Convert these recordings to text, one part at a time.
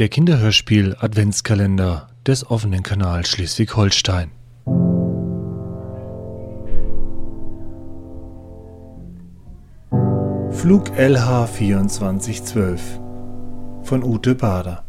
Der Kinderhörspiel-Adventskalender des offenen Kanals Schleswig-Holstein. Flug LH 2412 von Ute Bader.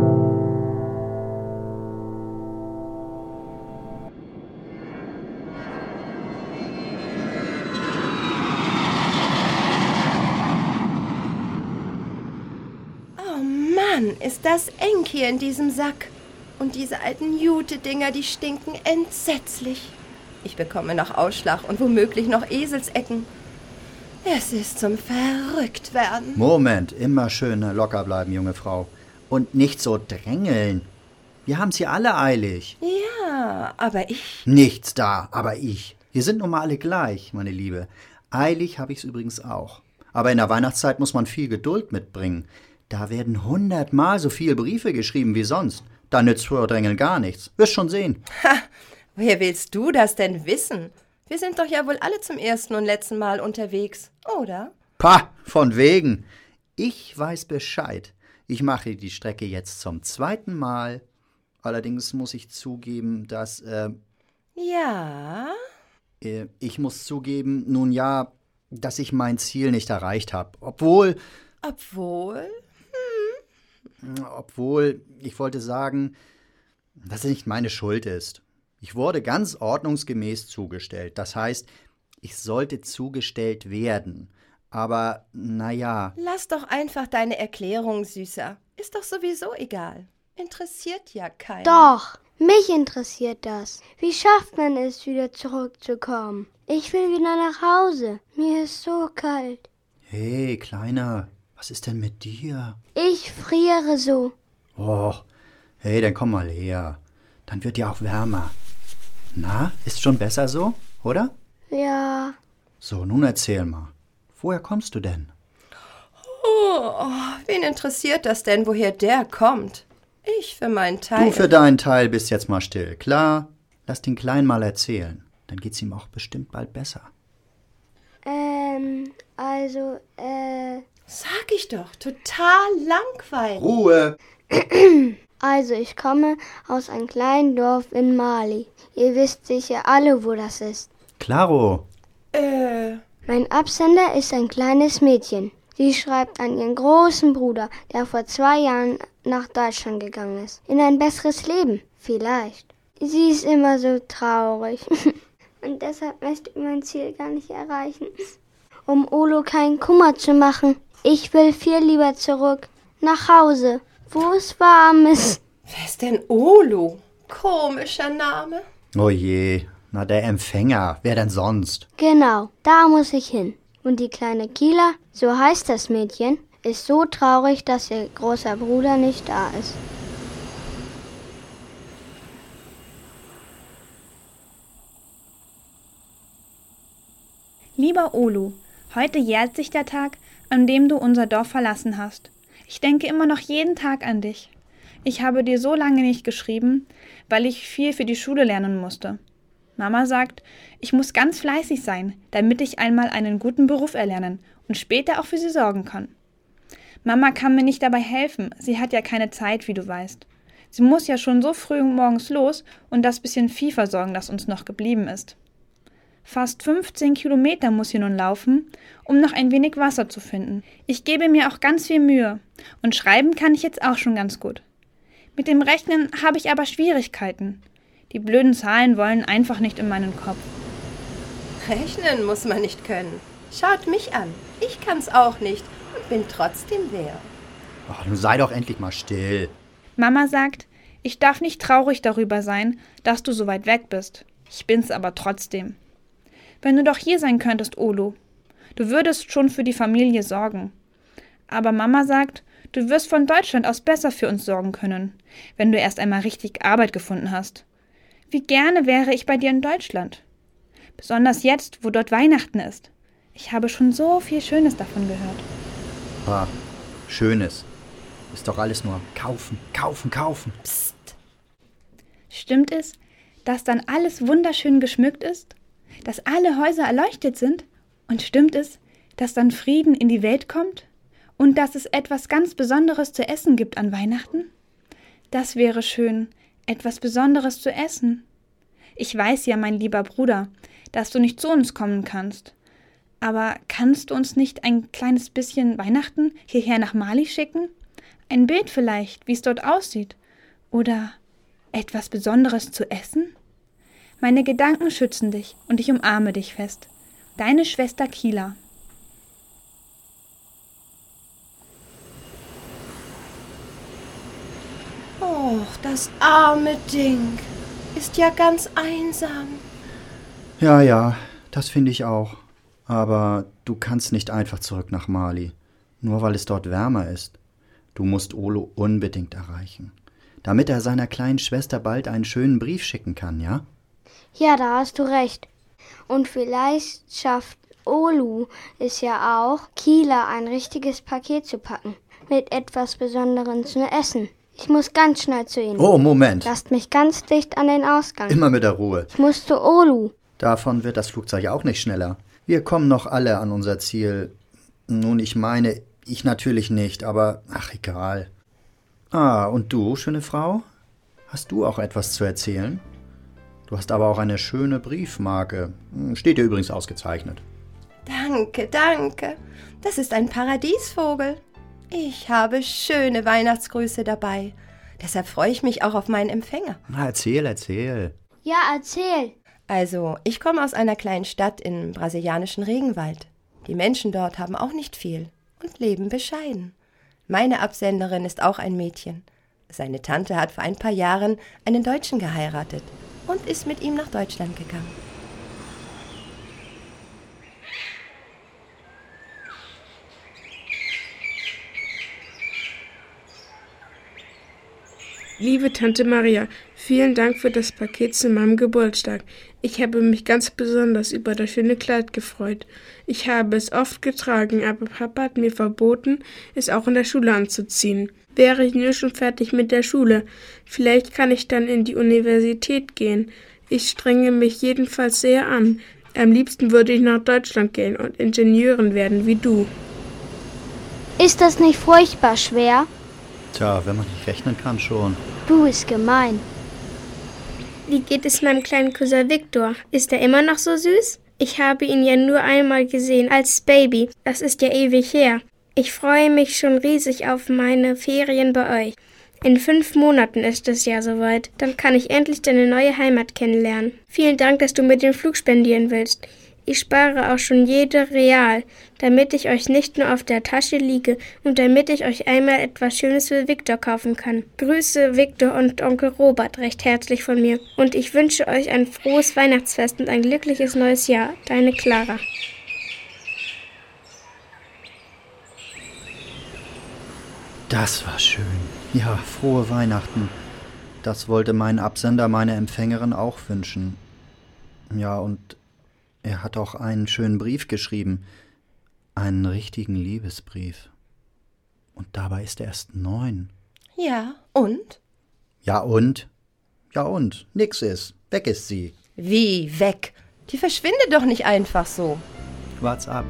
Ist das eng hier in diesem Sack. Und diese alten Jute-Dinger, die stinken entsetzlich. Ich bekomme noch Ausschlag und womöglich noch Eselsecken. Es ist zum Verrücktwerden. Moment, immer schön locker bleiben, junge Frau. Und nicht so drängeln. Wir haben's hier alle eilig. Ja, aber ich... Nichts da, aber ich. Wir sind nun mal alle gleich, meine Liebe. Eilig habe ich's übrigens auch. Aber in der Weihnachtszeit muss man viel Geduld mitbringen. Da werden 100-mal so viele Briefe geschrieben wie sonst. Da nützt Vordrängeln gar nichts. Wirst schon sehen. Ha, woher willst du das denn wissen? Wir sind doch ja wohl alle zum ersten und letzten Mal unterwegs, oder? Pah, von wegen. Ich weiß Bescheid. Ich mache die Strecke jetzt zum 2. Mal. Allerdings muss ich zugeben, dass, Ja? Ich muss zugeben, nun ja, dass ich mein Ziel nicht erreicht habe. Obwohl, ich wollte sagen, dass es nicht meine Schuld ist. Ich wurde ganz ordnungsgemäß zugestellt. Das heißt, ich sollte zugestellt werden. Aber, naja. Lass doch einfach deine Erklärung, Süßer. Ist doch sowieso egal. Interessiert ja keinen. Doch, mich interessiert das. Wie schafft man es, wieder zurückzukommen? Ich will wieder nach Hause. Mir ist so kalt. Hey, Kleiner, was ist denn mit dir? Ich friere so. Oh, hey, dann komm mal her. Dann wird dir auch wärmer. Na, ist schon besser so, oder? Ja. So, nun erzähl mal. Woher kommst du denn? Oh, wen interessiert das denn, woher der kommt? Ich für meinen Teil. Du für deinen Teil bist jetzt mal still, klar? Lass den Kleinen mal erzählen. Dann geht's ihm auch bestimmt bald besser. Sag ich doch, total langweilig. Ruhe! Also, ich komme aus einem kleinen Dorf in Mali. Ihr wisst sicher alle, wo das ist. Klaro. Mein Absender ist ein kleines Mädchen. Sie schreibt an ihren großen Bruder, der vor 2 Jahren nach Deutschland gegangen ist. In ein besseres Leben, vielleicht. Sie ist immer so traurig. Und deshalb möchte ich mein Ziel gar nicht erreichen. Um Olo keinen Kummer zu machen. Ich will viel lieber zurück. Nach Hause, wo es warm ist. Wer ist denn Olo? Komischer Name. Oh je, na der Empfänger, wer denn sonst? Genau, da muss ich hin. Und die kleine Kila, so heißt das Mädchen, ist so traurig, dass ihr großer Bruder nicht da ist. Lieber Olu, heute jährt sich der Tag, an dem du unser Dorf verlassen hast. Ich denke immer noch jeden Tag an dich. Ich habe dir so lange nicht geschrieben, weil ich viel für die Schule lernen musste. Mama sagt, ich muss ganz fleißig sein, damit ich einmal einen guten Beruf erlernen und später auch für sie sorgen kann. Mama kann mir nicht dabei helfen, sie hat ja keine Zeit, wie du weißt. Sie muss ja schon so früh morgens los und das bisschen Vieh versorgen, das uns noch geblieben ist. Fast 15 Kilometer muss sie nun laufen, um noch ein wenig Wasser zu finden. Ich gebe mir auch ganz viel Mühe und schreiben kann ich jetzt auch schon ganz gut. Mit dem Rechnen habe ich aber Schwierigkeiten. Die blöden Zahlen wollen einfach nicht in meinen Kopf. Rechnen muss man nicht können. Schaut mich an. Ich kann's auch nicht und bin trotzdem wer. Ach, nun sei doch endlich mal still. Mama sagt, ich darf nicht traurig darüber sein, dass du so weit weg bist. Ich bin's aber trotzdem. Wenn du doch hier sein könntest, Olo. Du würdest schon für die Familie sorgen. Aber Mama sagt, du wirst von Deutschland aus besser für uns sorgen können, wenn du erst einmal richtig Arbeit gefunden hast. Wie gerne wäre ich bei dir in Deutschland. Besonders jetzt, wo dort Weihnachten ist. Ich habe schon so viel Schönes davon gehört. Ah, Schönes. Ist doch alles nur kaufen, kaufen, kaufen. Psst. Stimmt es, dass dann alles wunderschön geschmückt ist? Dass alle Häuser erleuchtet sind? Und stimmt es, dass dann Frieden in die Welt kommt? Und dass es etwas ganz Besonderes zu essen gibt an Weihnachten? Das wäre schön, etwas Besonderes zu essen. Ich weiß ja, mein lieber Bruder, dass du nicht zu uns kommen kannst. Aber kannst du uns nicht ein kleines bisschen Weihnachten hierher nach Mali schicken? Ein Bild vielleicht, wie es dort aussieht. Oder etwas Besonderes zu essen? Meine Gedanken schützen dich und ich umarme dich fest. Deine Schwester Kila. Oh, das arme Ding. Ist ja ganz einsam. Ja, das finde ich auch. Aber du kannst nicht einfach zurück nach Mali, nur weil es dort wärmer ist. Du musst Olo unbedingt erreichen, damit er seiner kleinen Schwester bald einen schönen Brief schicken kann, ja? Ja, da hast du recht. Und vielleicht schafft Olu es ja auch, Kila ein richtiges Paket zu packen, mit etwas Besonderem zu essen. Ich muss ganz schnell zu Ihnen. Oh, Moment. Lasst mich ganz dicht an den Ausgang. Immer mit der Ruhe. Ich muss zu Olu. Davon wird das Flugzeug ja auch nicht schneller. Wir kommen noch alle an unser Ziel. Nun, ich meine, ich natürlich nicht, aber ach, egal. Und du, schöne Frau? Hast du auch etwas zu erzählen? Du hast aber auch eine schöne Briefmarke. Steht dir übrigens ausgezeichnet. Danke. Das ist ein Paradiesvogel. Ich habe schöne Weihnachtsgrüße dabei. Deshalb freue ich mich auch auf meinen Empfänger. Na, erzähl. Ja, erzähl. Also, ich komme aus einer kleinen Stadt im brasilianischen Regenwald. Die Menschen dort haben auch nicht viel und leben bescheiden. Meine Absenderin ist auch ein Mädchen. Seine Tante hat vor ein paar Jahren einen Deutschen geheiratet und ist mit ihm nach Deutschland gegangen. Liebe Tante Maria, vielen Dank für das Paket zu meinem Geburtstag. Ich habe mich ganz besonders über das schöne Kleid gefreut. Ich habe es oft getragen, aber Papa hat mir verboten, es auch in der Schule anzuziehen. Wäre ich nur schon fertig mit der Schule. Vielleicht kann ich dann in die Universität gehen. Ich strenge mich jedenfalls sehr an. Am liebsten würde ich nach Deutschland gehen und Ingenieurin werden wie du. Ist das nicht furchtbar schwer? Tja, wenn man nicht rechnen kann, schon. Du bist gemein. Wie geht es meinem kleinen Cousin Victor? Ist er immer noch so süß? Ich habe ihn ja nur einmal gesehen, als Baby. Das ist ja ewig her. Ich freue mich schon riesig auf meine Ferien bei euch. In 5 Monaten ist es ja soweit. Dann kann ich endlich deine neue Heimat kennenlernen. Vielen Dank, dass du mir den Flug spendieren willst. Ich spare auch schon jede Real, damit ich euch nicht nur auf der Tasche liege und damit ich euch einmal etwas Schönes für Victor kaufen kann. Grüße Victor und Onkel Robert recht herzlich von mir. Und ich wünsche euch ein frohes Weihnachtsfest und ein glückliches neues Jahr. Deine Clara. Das war schön. Ja, frohe Weihnachten. Das wollte mein Absender meine Empfängerin auch wünschen. Ja, und er hat auch einen schönen Brief geschrieben. Einen richtigen Liebesbrief. Und dabei ist er erst 9. Ja, und? Ja, und? Ja, und? Nix ist. Weg ist sie. Wie weg? Die verschwindet doch nicht einfach so. Wart's ab.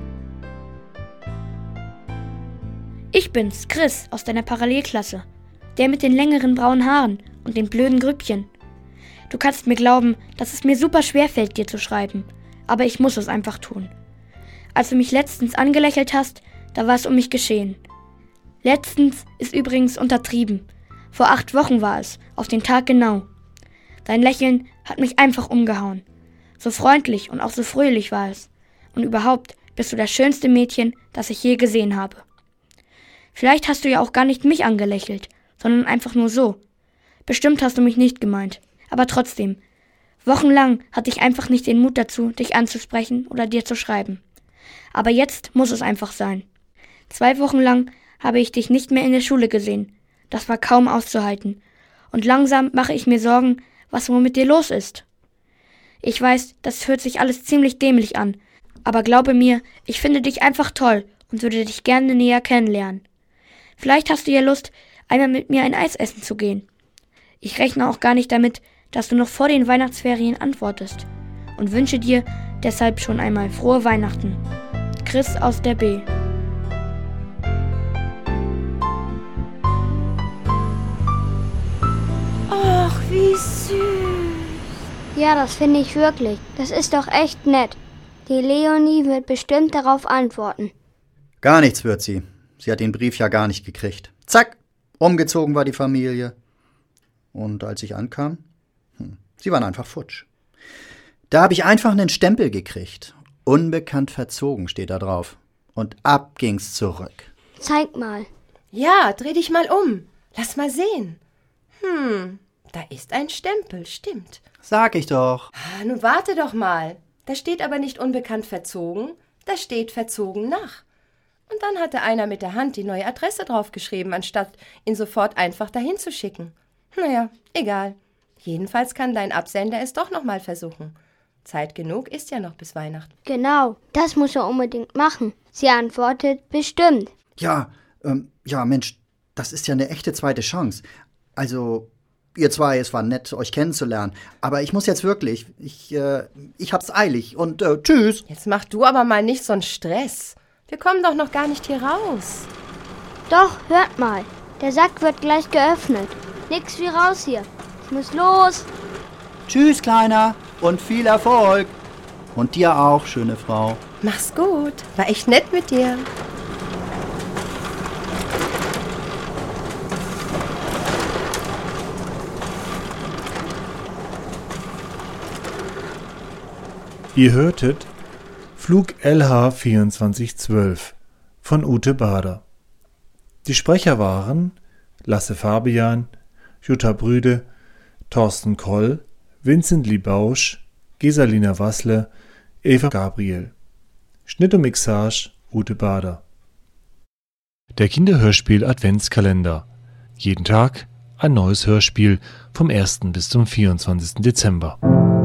Ich bin's, Chris, aus deiner Parallelklasse. Der mit den längeren braunen Haaren und den blöden Grübchen. Du kannst mir glauben, dass es mir super schwer fällt, dir zu schreiben. Aber ich muss es einfach tun. Als du mich letztens angelächelt hast, da war es um mich geschehen. Letztens ist übrigens untertrieben. Vor 8 Wochen war es, auf den Tag genau. Dein Lächeln hat mich einfach umgehauen. So freundlich und auch so fröhlich war es. Und überhaupt bist du das schönste Mädchen, das ich je gesehen habe. Vielleicht hast du ja auch gar nicht mich angelächelt, sondern einfach nur so. Bestimmt hast du mich nicht gemeint. Aber trotzdem, wochenlang hatte ich einfach nicht den Mut dazu, dich anzusprechen oder dir zu schreiben. Aber jetzt muss es einfach sein. 2 Wochen lang habe ich dich nicht mehr in der Schule gesehen. Das war kaum auszuhalten. Und langsam mache ich mir Sorgen, was wohl mit dir los ist. Ich weiß, das hört sich alles ziemlich dämlich an. Aber glaube mir, ich finde dich einfach toll und würde dich gerne näher kennenlernen. Vielleicht hast du ja Lust, einmal mit mir ein Eis essen zu gehen. Ich rechne auch gar nicht damit, dass du noch vor den Weihnachtsferien antwortest und wünsche dir deshalb schon einmal frohe Weihnachten. Chris aus der B. Ja, das finde ich wirklich. Das ist doch echt nett. Die Leonie wird bestimmt darauf antworten. Gar nichts wird sie. Sie hat den Brief ja gar nicht gekriegt. Zack, umgezogen war die Familie. Und als ich ankam, sie waren einfach futsch. Da habe ich einfach einen Stempel gekriegt. Unbekannt verzogen steht da drauf. Und ab ging's zurück. Zeig mal. Ja, dreh dich mal um. Lass mal sehen. Da ist ein Stempel, stimmt. Sag ich doch. Nun warte doch mal. Da steht aber nicht unbekannt verzogen, da steht verzogen nach. Und dann hatte einer mit der Hand die neue Adresse draufgeschrieben, anstatt ihn sofort einfach dahin zu schicken. Naja, egal. Jedenfalls kann dein Absender es doch noch mal versuchen. Zeit genug ist ja noch bis Weihnachten. Genau, das muss er unbedingt machen. Sie antwortet bestimmt. Ja, Mensch, das ist ja eine echte zweite Chance. Also, ihr zwei, es war nett, euch kennenzulernen. Aber ich muss jetzt wirklich, ich hab's eilig und tschüss. Jetzt mach du aber mal nicht so einen Stress. Wir kommen doch noch gar nicht hier raus. Doch, hört mal. Der Sack wird gleich geöffnet. Nix wie raus hier. Ich muss los. Tschüss, Kleiner, und viel Erfolg. Und dir auch, schöne Frau. Mach's gut. War echt nett mit dir. Ihr hörtet Flug LH 2412 von Ute Bader. Die Sprecher waren Lasse Fabian, Jutta Brüde, Thorsten Koll, Vincent Libausch, Gesalina Wassle, Eva Gabriel. Schnitt und Mixage Ute Bader. Der Kinderhörspiel Adventskalender. Jeden Tag ein neues Hörspiel vom 1. bis zum 24. Dezember.